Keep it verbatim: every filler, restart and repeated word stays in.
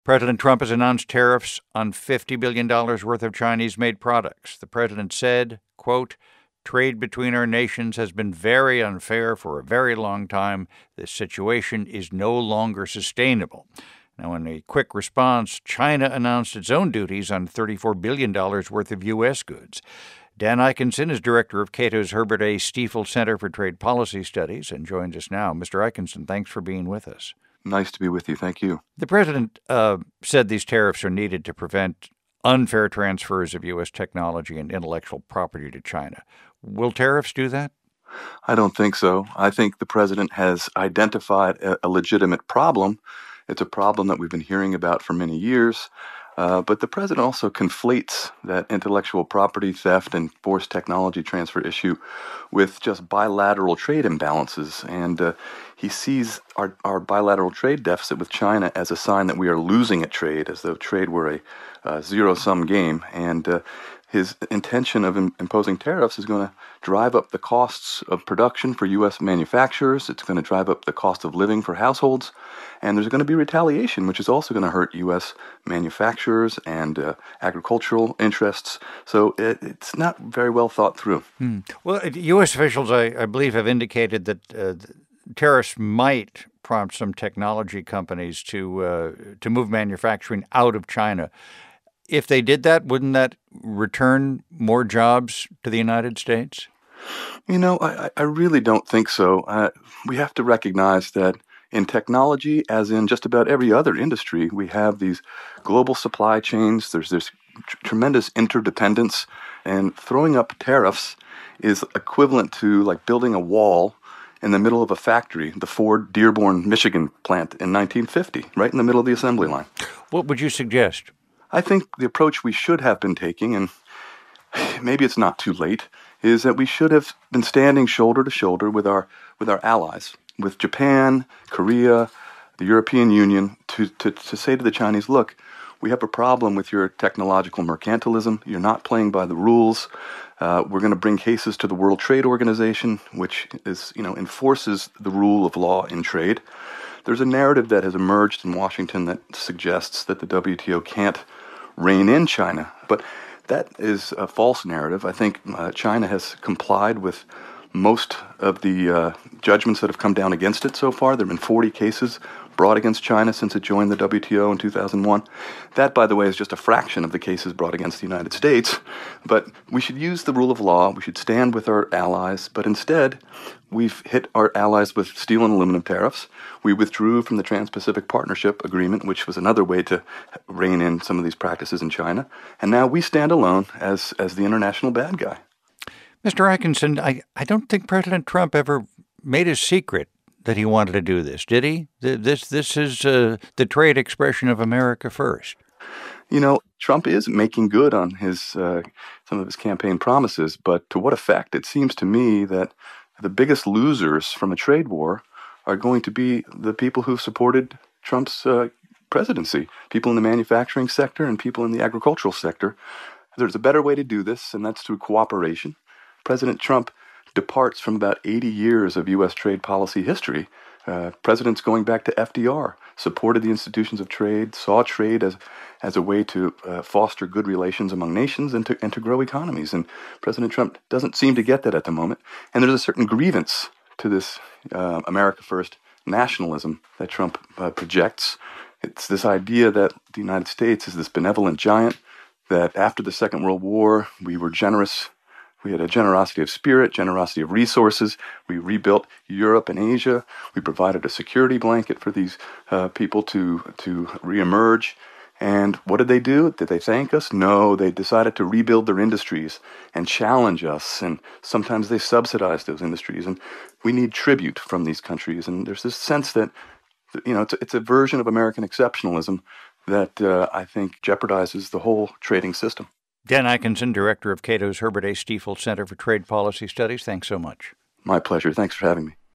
President Trump has announced tariffs on fifty billion dollars worth of Chinese-made products. The president said, quote, "Trade between our nations has been very unfair for a very long time. This situation is no longer sustainable." Now, in a quick response, China announced its own duties on thirty-four billion dollars worth of U S goods. Dan Ikenson is director of Cato's Herbert A. Stiefel Center for Trade Policy Studies and joins us now. Mister Ikenson, thanks for being with us. Nice to be with you. Thank you. The president uh, said these tariffs are needed to prevent unfair transfers of U S technology and intellectual property to China. Will tariffs do that? I don't think so. I think the president has identified a, a legitimate problem. It's a problem that we've been hearing about for many years. Uh, but the president also conflates that intellectual property theft and forced technology transfer issue with just bilateral trade imbalances. And uh, he sees our, our bilateral trade deficit with China as a sign that we are losing at trade, as though trade were a uh, zero-sum game. And uh, his intention of im- imposing tariffs is going to drive up the costs of production for U S manufacturers. It's going to drive up the cost of living for households. And there's going to be retaliation, which is also going to hurt U S manufacturers and uh, agricultural interests. So it, it's not very well thought through. Hmm. Well, U S officials, I, I believe, have indicated that uh, tariffs might prompt some technology companies to uh, to move manufacturing out of China. If they did that, wouldn't that return more jobs to the United States? You know, I, I really don't think so. Uh, we have to recognize that in technology, as in just about every other industry, we have these global supply chains. There's this tr- tremendous interdependence, and throwing up tariffs is equivalent to like building a wall in the middle of a factory, the Ford Dearborn, Michigan plant in nineteen fifty, right in the middle of the assembly line. What would you suggest? I think the approach we should have been taking, and maybe it's not too late, is that we should have been standing shoulder to shoulder with our with our allies, with Japan, Korea, the European Union, to, to, to say to the Chinese, look, we have a problem with your technological mercantilism. You're not playing by the rules. Uh, we're going to bring cases to the World Trade Organization, which is, you know, enforces the rule of law in trade. There's a narrative that has emerged in Washington that suggests that the W T O can't rein in China, but that is a false narrative. I think uh, China has complied with most of the uh, judgments that have come down against it so far. There have been forty cases brought against China since it joined the W T O in two thousand one. That, by the way, is just a fraction of the cases brought against the United States. But we should use the rule of law. We should stand with our allies. But instead, we've hit our allies with steel and aluminum tariffs. We withdrew from the Trans-Pacific Partnership Agreement, which was another way to rein in some of these practices in China. And now we stand alone as, as the international bad guy. Mister Ikenson, I, I don't think President Trump ever made a secret that he wanted to do this, did he? This this is uh, the trade expression of America first. You know, Trump is making good on his uh, some of his campaign promises, but to what effect? It seems to me that the biggest losers from a trade war are going to be the people who've supported Trump's uh, presidency, people in the manufacturing sector and people in the agricultural sector. There's a better way to do this, and that's through cooperation. President Trump departs from about eighty years of U S trade policy history. Uh, presidents going back to F D R supported the institutions of trade, saw trade as as a way to uh, foster good relations among nations and to, and to grow economies. And President Trump doesn't seem to get that at the moment. And there's a certain grievance to this uh, America First nationalism that Trump uh, projects. It's this idea that the United States is this benevolent giant, that after the Second World War, we were generous. We had a generosity of spirit, generosity of resources. We rebuilt Europe and Asia. We provided a security blanket for these uh, people to to reemerge. And what did they do? Did they thank us? No, they decided to rebuild their industries and challenge us. And sometimes they subsidized those industries. And we need tribute from these countries. And there's this sense that, you know, it's a, it's a version of American exceptionalism that uh, I think jeopardizes the whole trading system. Dan Ikenson, director of Cato's Herbert A. Stiefel Center for Trade Policy Studies, thanks so much. My pleasure. Thanks for having me.